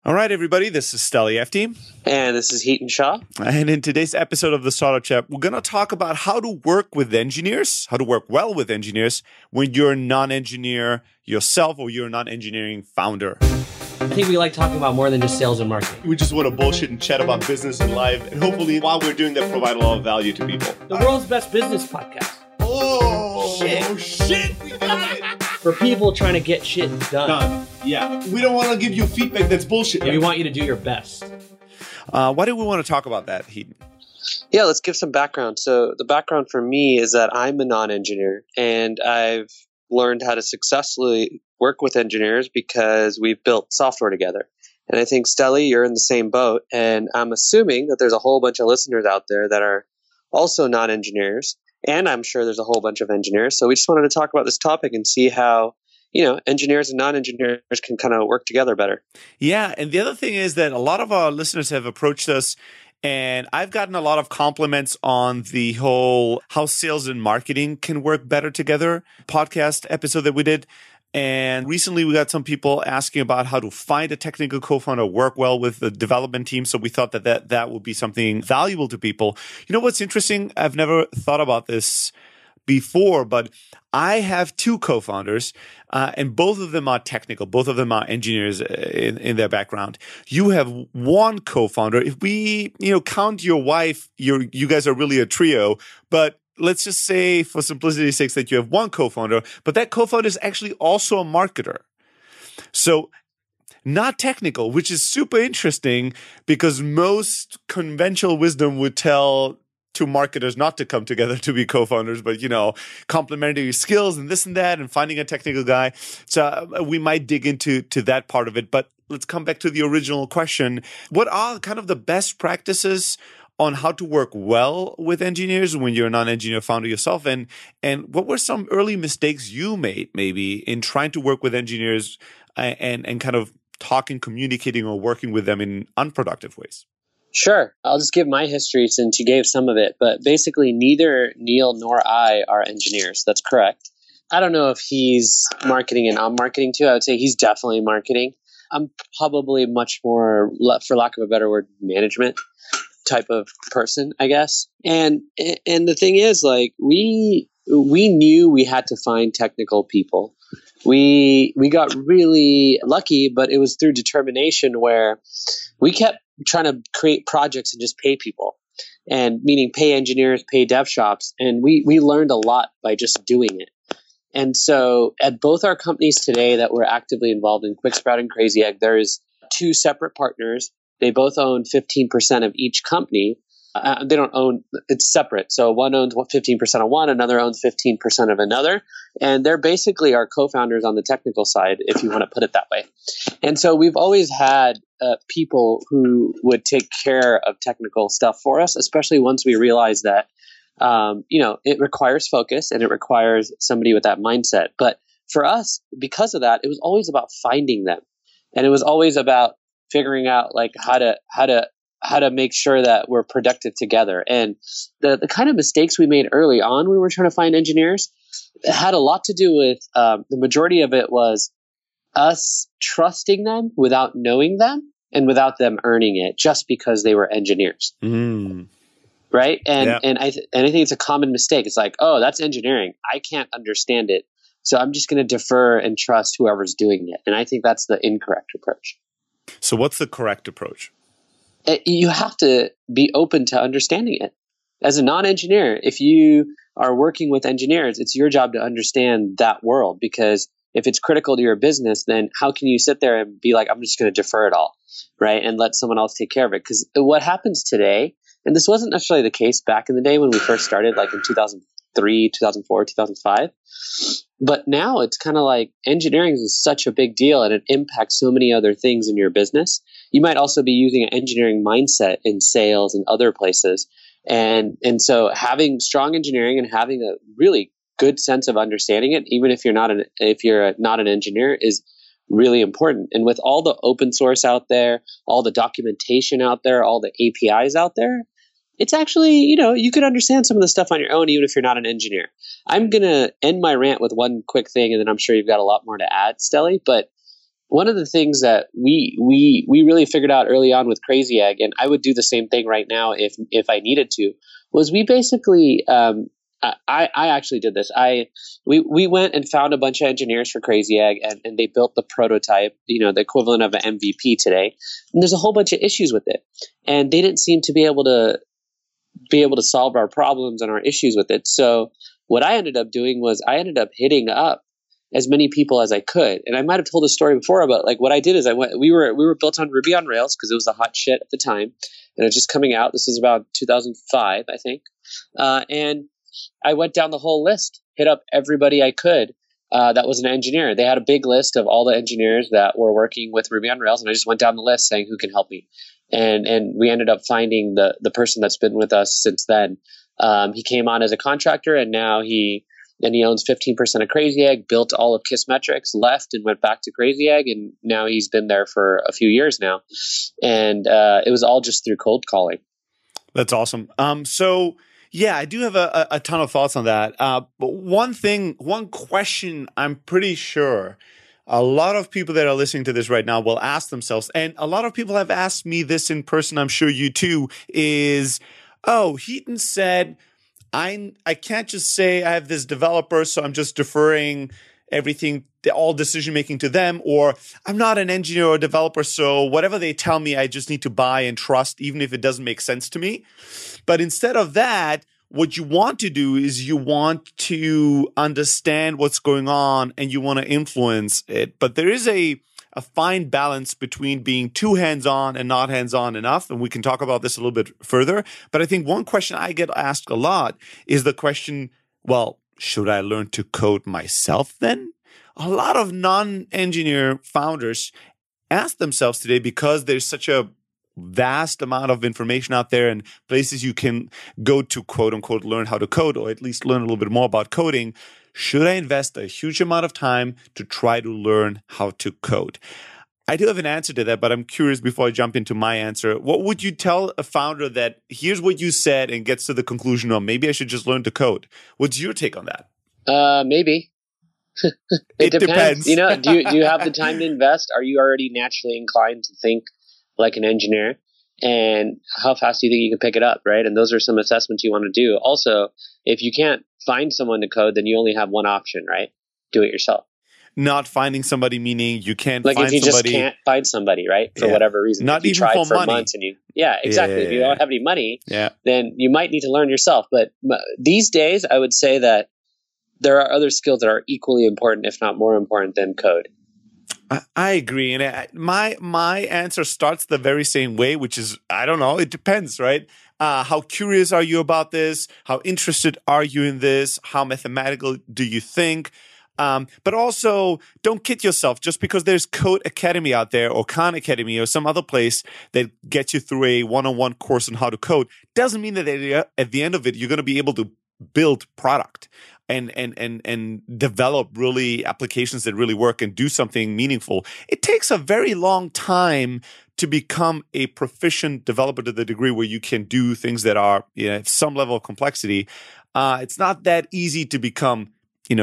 All right, everybody, this is Steli FT. And this is Heaton Shaw. And in today's episode of the Startup Chat, we're going to talk about how to work with engineers, how to work well with engineers when you're a non-engineer yourself or you're a non-engineering founder. I think we like talking about more than just sales and marketing. We just want to bullshit and chat about business and life. And hopefully, while we're doing that, provide a lot of value to people. The world's best business podcast. Oh, shit, we got it. For people trying to get shit done. Yeah. We don't want to give you feedback that's bullshit. We want you to do your best. Why do we want to talk about that, Heaton? Yeah, let's give some background. So the background for me is that I'm a non-engineer, and I've learned how to successfully work with engineers because we've built software together. And I think, Steli, you're in the same boat, and I'm assuming that there's a whole bunch of listeners out there that are also non-engineers, and I'm sure there's a whole bunch of engineers. So we just wanted to talk about this topic and see how engineers and non-engineers can kind of work together better. Yeah. And the other thing is that a lot of our listeners have approached us, and I've gotten a lot of compliments on the whole how sales and marketing can work better together podcast episode that we did. And recently we got some people asking about how to find a technical co-founder, work well with the development team. So we thought that would be something valuable to people. You know what's interesting? I've never thought about this before, but I have two co-founders, and both of them are technical. Both of them are engineers in their background. You have one co-founder. If we, count your wife, you guys are really a trio, but let's just say for simplicity's sake that you have one co-founder, but that co-founder is actually also a marketer. So not technical, which is super interesting because most conventional wisdom would tell two marketers not to come together to be co-founders, but, complementary skills and this and that and finding a technical guy. So we might dig into that part of it, but let's come back to the original question. What are kind of the best practices on how to work well with engineers when you're a non-engineer founder yourself? And what were some early mistakes you made maybe in trying to work with engineers and kind of talking, communicating, or working with them in unproductive ways? Sure. I'll just give my history since you gave some of it. But basically, neither Neil nor I are engineers. That's correct. I don't know if he's marketing and I'm marketing too. I would say he's definitely marketing. I'm probably much more, for lack of a better word, management type of person, I guess. And the thing is, like, we knew we had to find technical people. We got really lucky, but it was through determination where we kept trying to create projects and just pay people, and meaning pay engineers, pay dev shops. And we learned a lot by just doing it. And so at both our companies today that we're actively involved in, QuickSprout and Crazy Egg, there's two separate partners. They both own 15% of each company. They don't own, it's separate. So one owns 15% of one, another owns 15% of another. And they're basically our co-founders on the technical side, if you want to put it that way. And so we've always had people who would take care of technical stuff for us, especially once we realized that, it requires focus and it requires somebody with that mindset. But for us, because of that, it was always about finding them. And it was always about figuring out like how to make sure that we're productive together. And the kind of mistakes we made early on when we were trying to find engineers had a lot to do with the majority of it was us trusting them without knowing them and without them earning it just because they were engineers. Mm. Right. And I think it's a common mistake. It's like, oh, that's engineering. I can't understand it. So I'm just going to defer and trust whoever's doing it. And I think that's the incorrect approach. So what's the correct approach? You have to be open to understanding it. As a non-engineer, if you are working with engineers, it's your job to understand that world, because if it's critical to your business, then how can you sit there and be like, I'm just going to defer it all, right? And let someone else take care of it. Because what happens today, and this wasn't necessarily the case back in the day when we first started, like in 2003, 2004, 2005. But now it's kind of like engineering is such a big deal and it impacts so many other things in your business. You might also be using an engineering mindset in sales and other places. And so having strong engineering and having a really good sense of understanding it, even if you're not an engineer, is really important. And with all the open source out there, all the documentation out there, all the APIs out there, it's actually, you could understand some of the stuff on your own, even if you're not an engineer. I'm going to end my rant with one quick thing, and then I'm sure you've got a lot more to add, Steli. But one of the things that we really figured out early on with Crazy Egg, and I would do the same thing right now if I needed to, was we basically I actually did this. We went and found a bunch of engineers for Crazy Egg, and they built the prototype, the equivalent of an MVP today. And there's a whole bunch of issues with it, and they didn't seem to be able to solve our problems and our issues with it. So what I ended up doing was I ended up hitting up as many people as I could. And I might have told a story before about like what I did is we were built on Ruby on Rails because it was the hot shit at the time, and it was just coming out. This is about 2005, I think. And I went down the whole list, hit up everybody I could that was an engineer. They had a big list of all the engineers that were working with Ruby on Rails, and I just went down the list saying who can help me. And we ended up finding the person that's been with us since then. He came on as a contractor, and now he owns 15% of Crazy Egg, built all of Kissmetrics, left and went back to Crazy Egg, and now he's been there for a few years now. And it was all just through cold calling. That's awesome. So yeah, I do have a ton of thoughts on that. But one question I'm pretty sure a lot of people that are listening to this right now will ask themselves, and a lot of people have asked me this in person, I'm sure you too, is, Hiten said, I can't just say I have this developer, so I'm just deferring everything, all decision making to them, or I'm not an engineer or developer, so whatever they tell me, I just need to buy and trust, even if it doesn't make sense to me. But instead of that, what you want to do is you want to understand what's going on and you want to influence it. But there is a fine balance between being too hands-on and not hands-on enough. And we can talk about this a little bit further. But I think one question I get asked a lot is the question, well, should I learn to code myself then? A lot of non-engineer founders ask themselves today, because there's such a vast amount of information out there and places you can go to quote unquote learn how to code, or at least learn a little bit more about coding. Should I invest a huge amount of time to try to learn how to code? I do have an answer to that, but I'm curious before I jump into my answer. What would you tell a founder that here's what you said and gets to the conclusion of maybe I should just learn to code? What's your take on that? Maybe. It depends. Do you have the time to invest? Are you already naturally inclined to think like an engineer? And how fast do you think you can pick it up, right? And those are some assessments you want to do. Also, if you can't find someone to code, then you only have one option, right? Do it yourself. Not finding somebody, meaning you can't like find if you somebody. just can't find somebody, right? For whatever reason. Not if you even tried for money. months and exactly. If you don't have any money, then you might need to learn yourself. But these days, I would say that there are other skills that are equally important, if not more important than code. I agree. And my answer starts the very same way, which is, I don't know. It depends, right? How curious are you about this? How interested are you in this? How mathematical do you think? But also, don't kid yourself. Just because there's Code Academy out there or Khan Academy or some other place that gets you through a one-on-one course on how to code doesn't mean that at the end of it, you're going to be able to build product and develop really applications that really work and do something meaningful. It takes a very long time to become a proficient developer to the degree where you can do things that are some level of complexity. It's not that easy to become,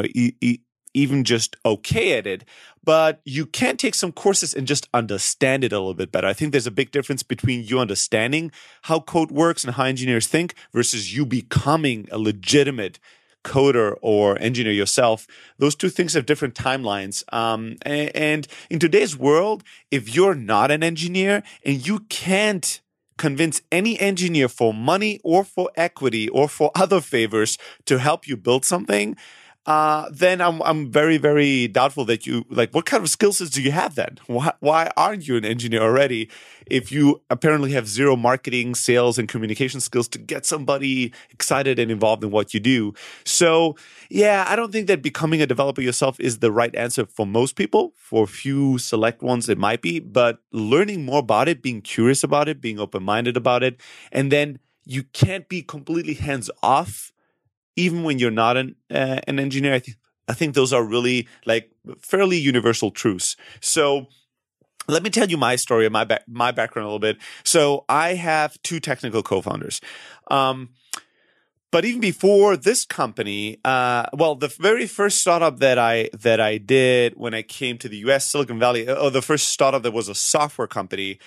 even just okay at it, but you can take some courses and just understand it a little bit better. I think there's a big difference between you understanding how code works and how engineers think versus you becoming a legitimate coder or engineer yourself. Those two things have different timelines. And in today's world, if you're not an engineer and you can't convince any engineer for money or for equity or for other favors to help you build something, then I'm very, very doubtful that what kind of skill sets do you have then? Why aren't you an engineer already if you apparently have zero marketing, sales, and communication skills to get somebody excited and involved in what you do? So, yeah, I don't think that becoming a developer yourself is the right answer for most people. For a few select ones, it might be, but learning more about it, being curious about it, being open-minded about it, and then you can't be completely hands-off even when you're not an engineer. I think those are really fairly universal truths. So let me tell you my story, my background a little bit. So I have two technical co-founders. But even before this company, the very first startup that I did when I came to the U.S., Silicon Valley, the first startup that was a software company,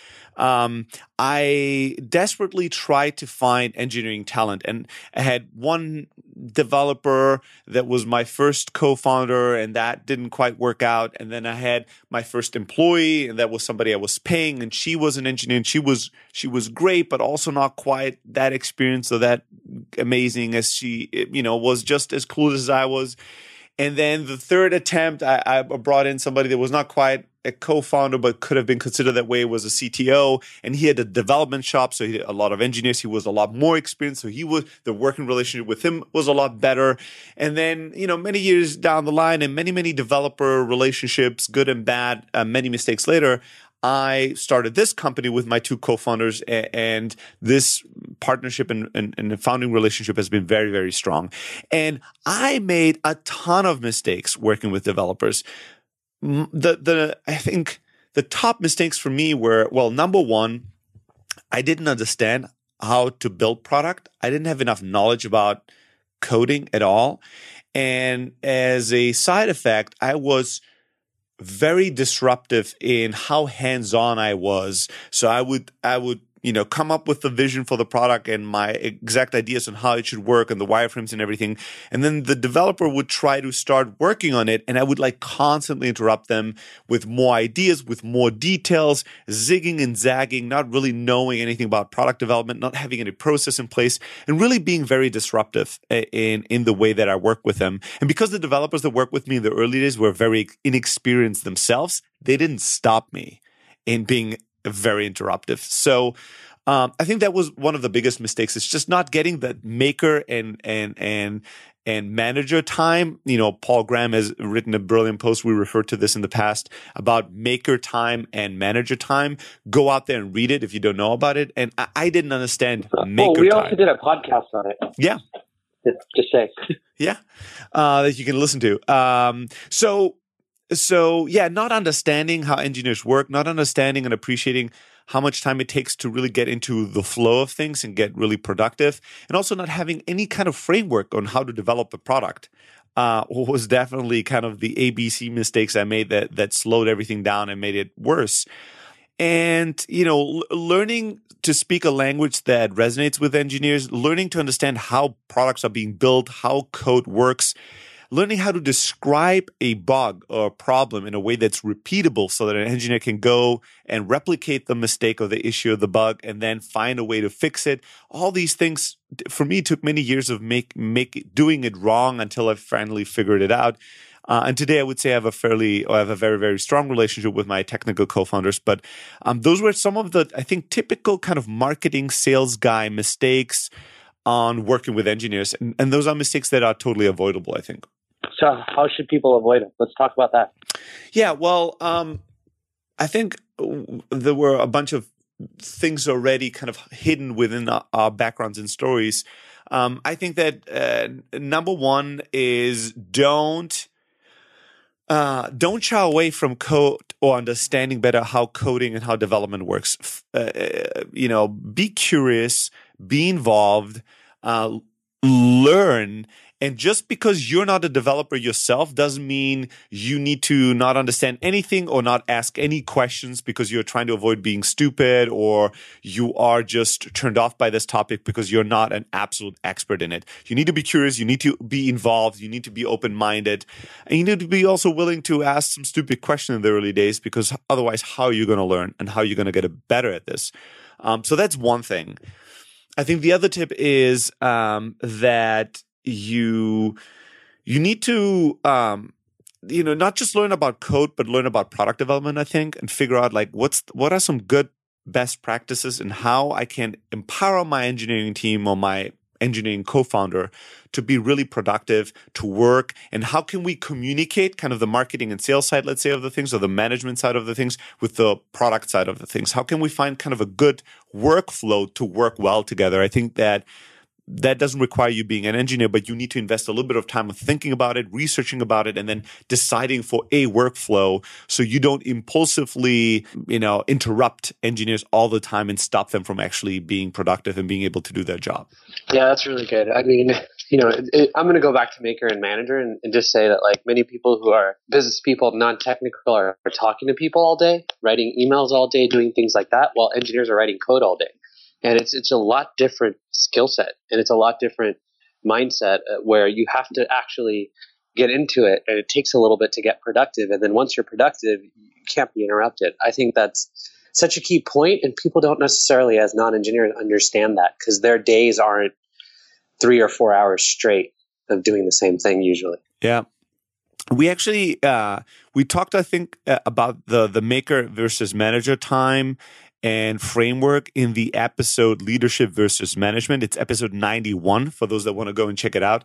I desperately tried to find engineering talent, and I had one developer that was my first co-founder, and that didn't quite work out. And then I had my first employee, and that was somebody I was paying, and she was an engineer, and she was great, but also not quite that experienced or that amazing as she, was just as clueless as I was. And then the third attempt, I brought in somebody that was not quite a co-founder, but could have been considered that way, was a CTO. And he had a development shop, so he had a lot of engineers. He was a lot more experienced. So the working relationship with him was a lot better. And then, many years down the line and many, many developer relationships, good and bad, many mistakes later, I started this company with my two co-founders, and this partnership and founding relationship has been very, very strong. And I made a ton of mistakes working with developers. I think the top mistakes for me were, number one, I didn't understand how to build product. I didn't have enough knowledge about coding at all. And as a side effect, I was very disruptive in how hands-on I was. So I would come up with the vision for the product and my exact ideas on how it should work and the wireframes and everything. And then the developer would try to start working on it, and I would constantly interrupt them with more ideas, with more details, zigging and zagging, not really knowing anything about product development, not having any process in place, and really being very disruptive in the way that I work with them. And because the developers that worked with me in the early days were very inexperienced themselves, they didn't stop me in being very interruptive. So I think that was one of the biggest mistakes. It's just not getting that maker and manager time. Paul Graham has written a brilliant post. We referred to this in the past about maker time and manager time. Go out there and read it if you don't know about it. And I didn't understand maker time. We also did a podcast on it. Yeah. Just say. Yeah. That you can listen to. So yeah, not understanding how engineers work, not understanding and appreciating how much time it takes to really get into the flow of things and get really productive, and also not having any kind of framework on how to develop a product was definitely kind of the ABC mistakes I made that slowed everything down and made it worse. And, learning to speak a language that resonates with engineers, learning to understand how products are being built, how code works, learning how to describe a bug or a problem in a way that's repeatable so that an engineer can go and replicate the mistake or the issue of the bug and then find a way to fix it. All these things, for me, took many years of doing it wrong until I finally figured it out. And today I would say I have a very, very strong relationship with my technical co-founders. But those were some of the, I think, typical kind of marketing sales guy mistakes on working with engineers. And those are mistakes that are totally avoidable, I think. So how should people avoid it? Let's talk about that. Yeah, I think there were a bunch of things already kind of hidden within our backgrounds and stories. I think that number one is don't shy away from code or understanding better how coding and how development works. Be curious, be involved, learn. And just because you're not a developer yourself doesn't mean you need to not understand anything or not ask any questions because you're trying to avoid being stupid, or you are just turned off by this topic because you're not an absolute expert in it. You need to be curious. You need to be involved. You need to be open-minded. And you need to be also willing to ask some stupid questions in the early days, because otherwise, how are you going to learn and how are you going to get better at this? So that's one thing. I think the other tip is that you need to not just learn about code, but learn about product development, I think, and figure out what are some good best practices and how I can empower my engineering team or my engineering co-founder to be really productive, to work, and how can we communicate kind of the marketing and sales side, let's say, of the things, or the management side of the things with the product side of the things? How can we find kind of a good workflow to work well together? I think that that doesn't require you being an engineer, but you need to invest a little bit of time on thinking about it, researching about it, and then deciding for a workflow so you don't impulsively, interrupt engineers all the time and stop them from actually being productive and being able to do their job. Yeah, that's really good. I mean, I'm going to go back to maker and manager and just say that like many people who are business people, non-technical, are talking to people all day, writing emails all day, doing things like that, while engineers are writing code all day. And it's a lot different skill set, and it's a lot different mindset where you have to actually get into it, and it takes a little bit to get productive. And then once you're productive, you can't be interrupted. I think that's such a key point, and people don't necessarily, as non-engineers, understand that because their days aren't 3 or 4 hours straight of doing the same thing usually. Yeah. We actually, we talked, I think, about the maker versus manager time and framework in the episode Leadership versus Management. It's episode 91 for those that want to go and check it out.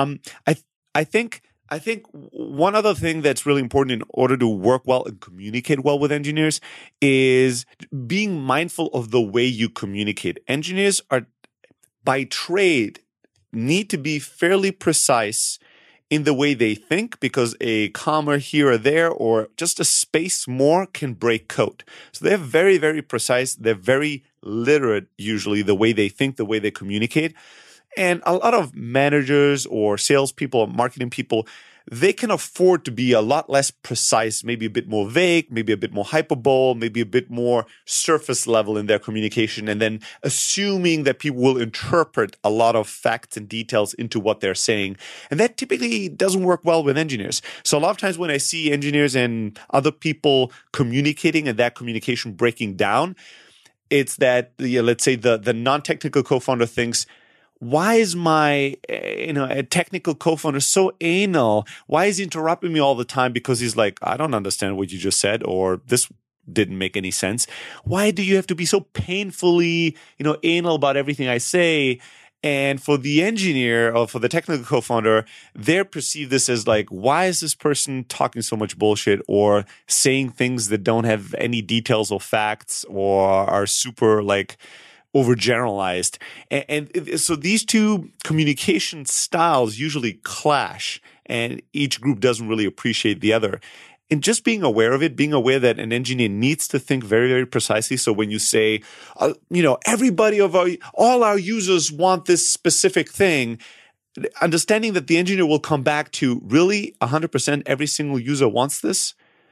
I think one other thing that's really important in order to work well and communicate well with engineers is being mindful of the way you communicate. Engineers are, by trade, need to be fairly precise in the way they think, because a comma here or there or just a space more can break code. So they're very, very precise. They're very literate, usually, the way they think, the way they communicate. And a lot of managers or salespeople or marketing people, they can afford to be a lot less precise, maybe a bit more vague, maybe a bit more hyperbole, maybe a bit more surface level in their communication, and then assuming that people will interpret a lot of facts and details into what they're saying. And that typically doesn't work well with engineers. So a lot of times when I see engineers and other people communicating and that communication breaking down, it's that, let's say the non-technical co-founder thinks, why is my a technical co-founder so anal? Why is he interrupting me all the time? Because he's like, I don't understand what you just said, or this didn't make any sense. Why do you have to be so painfully, anal about everything I say? And for the engineer or for the technical co-founder, they perceive this as like, why is this person talking so much bullshit or saying things that don't have any details or facts or are super like overgeneralized. And so these two communication styles usually clash, and each group doesn't really appreciate the other. And just being aware of it, being aware that an engineer needs to think very, very precisely. So when you say, all our users want this specific thing, understanding that the engineer will come back to really 100% every single user wants this.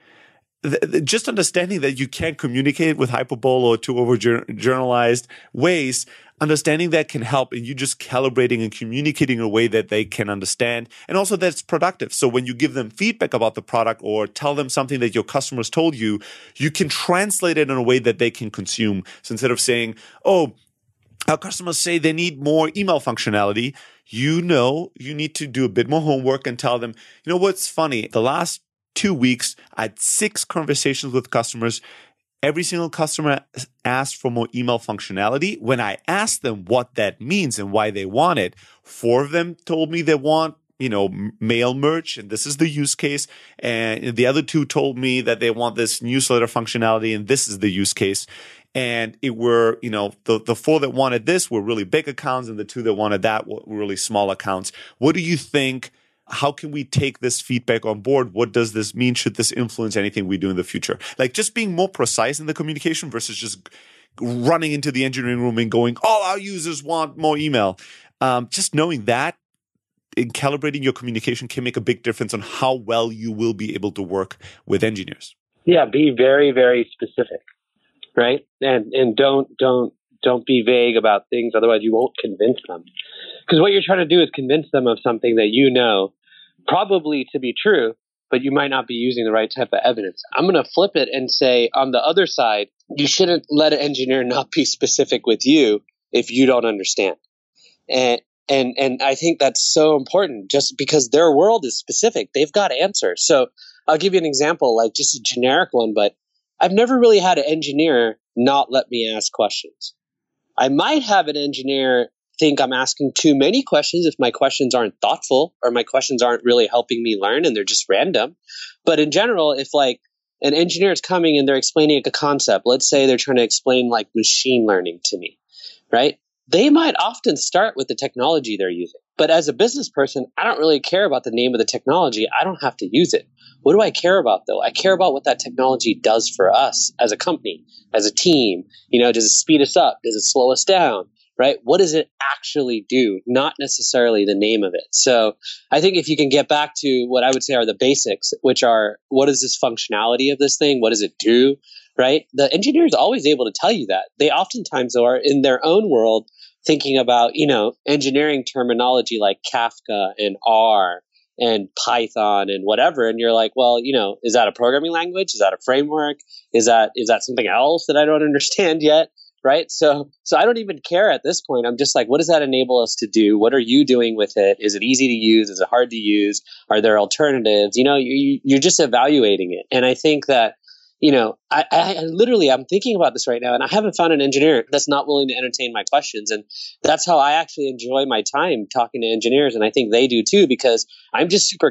Just understanding that you can't communicate with hyperbole or too overgeneralized ways, understanding that can help in you just calibrating and communicating in a way that they can understand, and also that's productive. So when you give them feedback about the product or tell them something that your customers told you, you can translate it in a way that they can consume. So instead of saying, oh, our customers say they need more email functionality, you need to do a bit more homework and tell them, what's funny? The last 2 weeks, I had 6 conversations with customers. Every single customer asked for more email functionality. When I asked them what that means and why they want it, 4 of them told me they want, mail merge, and this is the use case. And the other 2 told me that they want this newsletter functionality, and this is the use case. And it were, the 4 that wanted this were really big accounts, and the 2 that wanted that were really small accounts. What do you think? How can we take this feedback on board? What does this mean? Should this influence anything we do in the future? Like just being more precise in the communication versus just running into the engineering room and going, all our users want more email. Just knowing that in calibrating your communication can make a big difference on how well you will be able to work with engineers. Yeah, be very, very specific, right? And don't be vague about things. Otherwise, you won't convince them. Because what you're trying to do is convince them of something that probably to be true, but you might not be using the right type of evidence. I'm going to flip it and say, on the other side, you shouldn't let an engineer not be specific with you if you don't understand. And I think that's so important, just because their world is specific. They've got answers. So I'll give you an example, like just a generic one, but I've never really had an engineer not let me ask questions. I might have an engineer think I'm asking too many questions if my questions aren't thoughtful or my questions aren't really helping me learn and they're just random. But in general, if like an engineer is coming and they're explaining a concept, let's say they're trying to explain like machine learning to me, right? they might often start with the technology they're using. But as a business person, I don't really care about the name of the technology. I don't have to use it. What do I care about though? I care about what that technology does for us as a company, as a team. Does it speed us up? Does it slow us down? Right? What does it actually do? Not necessarily the name of it. So I think if you can get back to what I would say are the basics, which are what is this functionality of this thing? What does it do? Right? The engineer is always able to tell you that. They oftentimes are in their own world thinking about, engineering terminology like Kafka and R and Python and whatever. And you're like, well, is that a programming language? Is that a framework? Is that something else that I don't understand yet? Right. So I don't even care at this point. I'm just like, what does that enable us to do? What are you doing with it? Is it easy to use? Is it hard to use? Are there alternatives? You're just evaluating it. And I think that, I literally, I'm thinking about this right now, and I haven't found an engineer that's not willing to entertain my questions. And that's how I actually enjoy my time talking to engineers. And I think they do too, because I'm just super